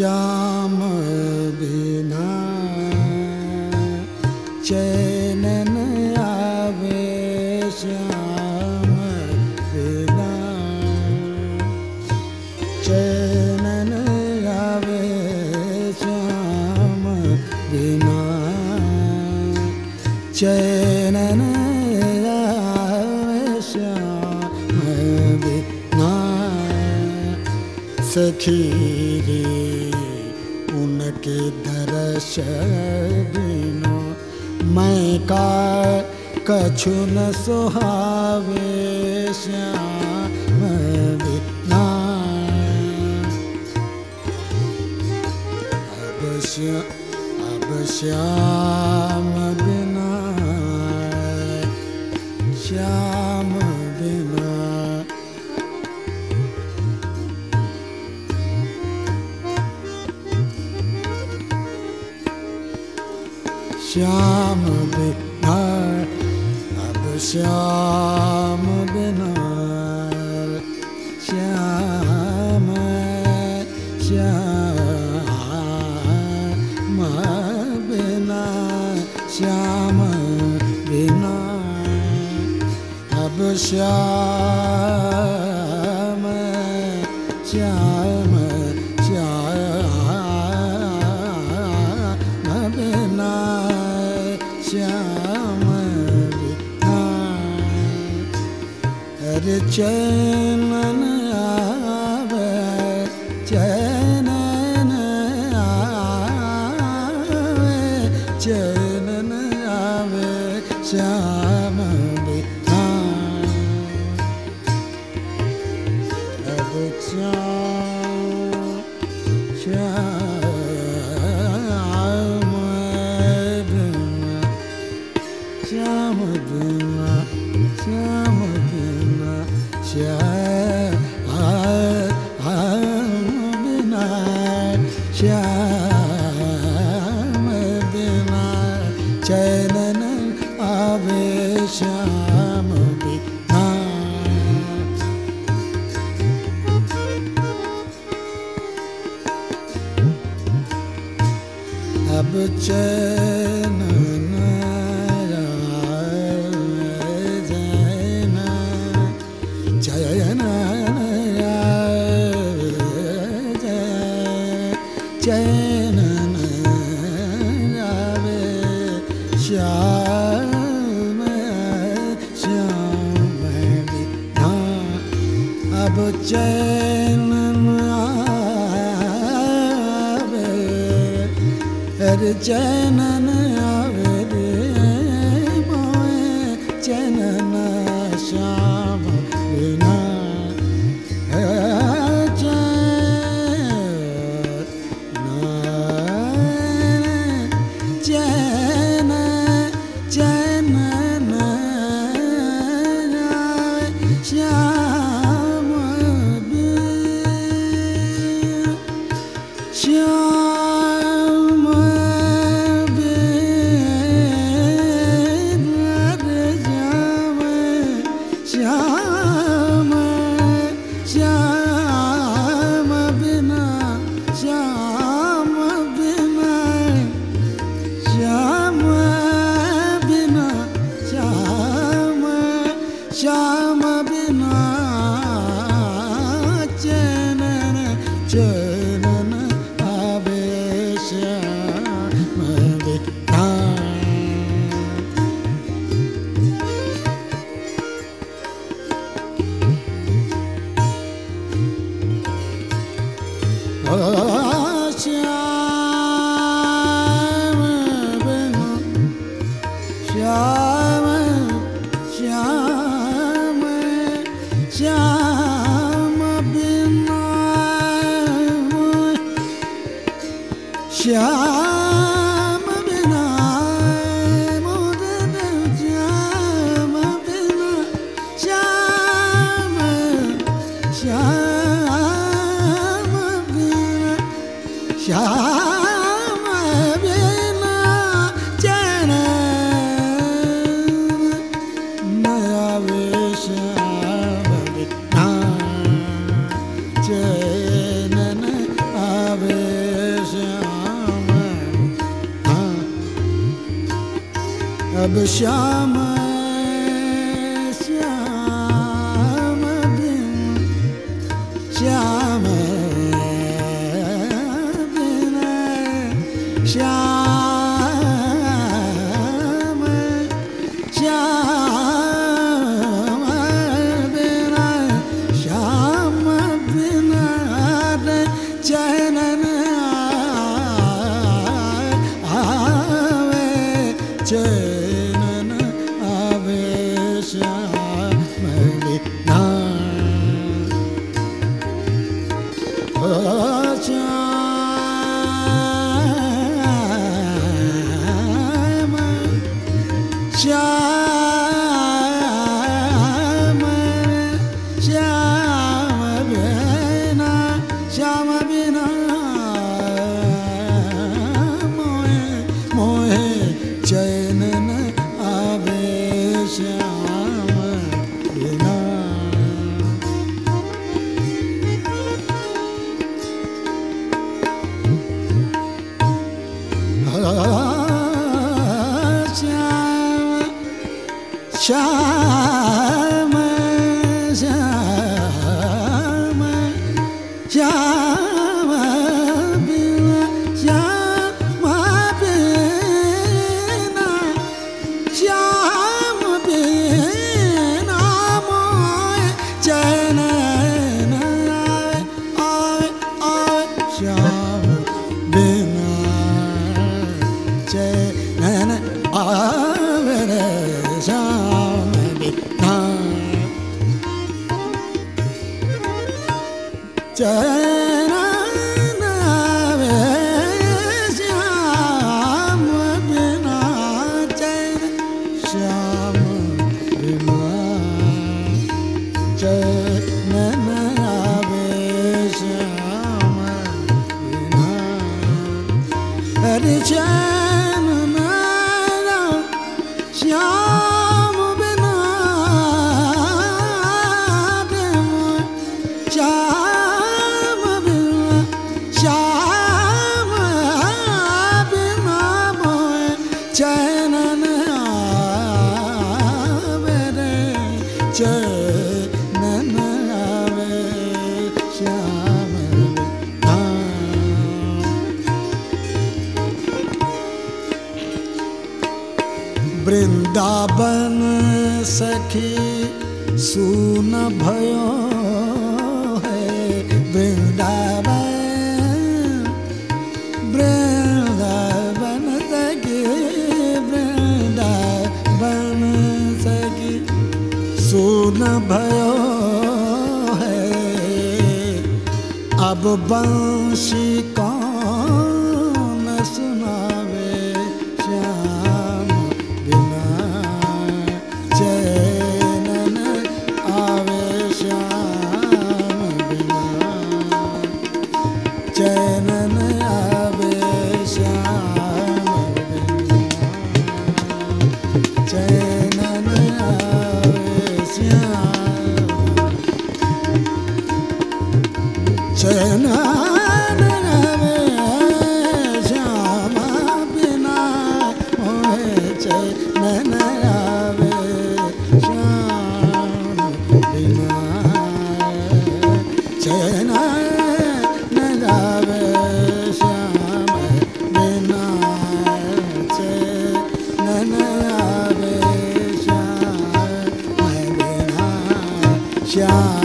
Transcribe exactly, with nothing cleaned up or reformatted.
श्याम बिना चैन न आवे, श्याम बिना चैन न आवे, श्याम बिना चैन न आवे, श्याम बिना। सखी रे उनके दर्श बिना मैं का कछु न सुहावे, श्याम बिना। अब श्याम अब श्याम बिना, श्याम बिना। श्याम बिना, अब श्याम बिना, श्याम श्याम बिना, श्याम बिना। अब श्याम श्याम श्याम बिना, श्याम बिना। अरे चैन न आवे, चैन न आवे, चैन न आवे, श्याम बिना। अब श्याम श्याम बिना, श्याम बिना, श्याम बिना, श्याम बिना, श्याम बिना चैन न आवे, श्याम बिना। अब चैन न चैन चैन न आवे, श्याम श्याम बिना। अब चैन न आवे, अरे चैन न आवे रे मोए, चैन न श्याम बिना। चैन चैन न आवे, श्याम बिना, श्याम श्याम श्याम बिना, श्याम बिना, श्याम बिना, श्याम श्याम बिना चैन चैन न आवे, श्याम बिना। श्याम बिना, श्याम श्याम श्याम बिना, श्याम बिना मोरे श्याम बिना, श्याम श्याम बिना, श्याम बिना चैन न आवे, श्याम बिना चैन न आवे, अब श्याम श्याम बिन श्याम बिन श्याम श्याम बिन श्याम बिन चैन आवे चैन आवे श्याम बिना ओ श्याम श्याम श्याम बिना श्याम बिना मोहे मोहे चैन न आवे श्याम बिना श्याम श्याम श्याम बिना श्याम बिना श्याम बिना मोहे चैन न आवे आवे श्याम बिना चैन आवे रे श्याम बिना चैन आवे श्याम बिना चैन श्याम बिना चैन आवे श्याम बिना अरे चैन नारा श्याम बिना श्याम बिना श्याम बिना मोहे चैन न आवे रे चैन न आवे श्याम बिना वृंदावन सखी सुन भयो है वृंदावन वृंदावन सखी वृंदावन सखी सुन भयो है अब बंशी कौन सुनावे श्याम बिना चैन न आवे श्याम बिना चैन न आवे श्याम बिना चैन न आवे श्याम चैन न आवे श्याम बिना मोहे चैन न आवे श्याम बिना चैन न आवे श्याम बिना चैन न आवे श्याम बिना श्याम